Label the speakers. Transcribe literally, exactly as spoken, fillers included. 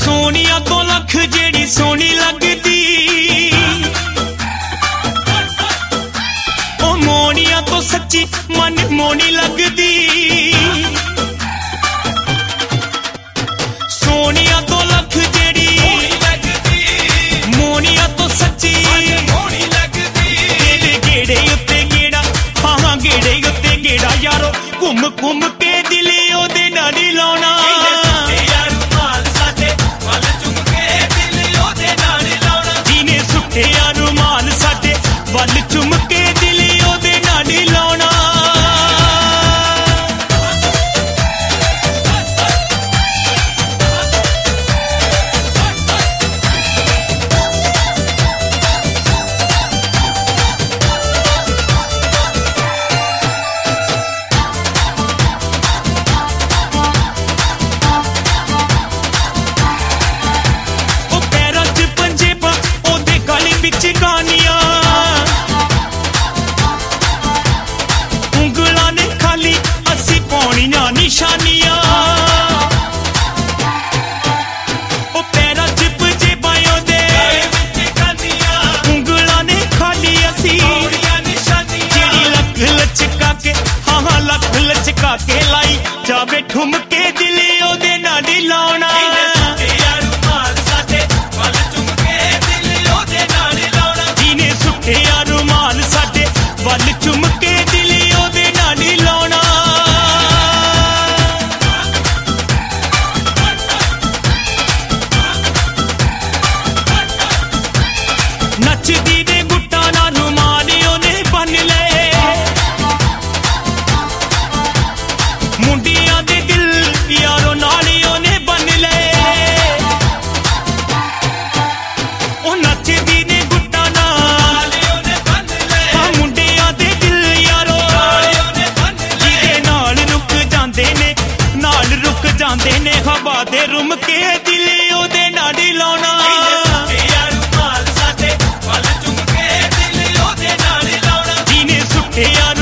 Speaker 1: सोनिया तो लख जेड़ी सोनी लगदी, ओ मोनिया तो सच्ची मन मोनी लगदी। सोनिया तो लख जेड़ी मोनिया तो सच्ची मोनी लगदी। गेड़े गेड़े उत्ते गेड़ा, हाँ गेड़े उत्ते गेड़ा यारो, घुम घुम के दिल ओदे नाल ही लाउणा। जीने सुट्टे आ रुमाल साडे वल चुम के दिल ओदे नाल ही लाउणा। उंगलां ने खाली असी पौणियां निशानियां, ओ पैरां च पंजेबां ओदे उंगलां ने खाली असी जेड़ी लक लचका के, हाँ हाँ लक लचका के लाई जावे ठुमके दिल ओदे नाल ही लाउणा। जीने सुट्टे आ रुमाल साडे वल चुम के दिल ओदे नाल ही लाउणा। नचदी दे गुट्टा नाल रुमाल ओने बन लए, मुंडियां दे दिल यारो नाल ओने बन लए। ओ नचदी ने गुट्टा नाल हाँ मुंडियां दे दिल यारो, जिहदे नाल रुक जांदे ने नाल रुक जांदे ने हवा दे रुम के दिल ओदे नाल ही लाउणा। जीने सुट्टे आ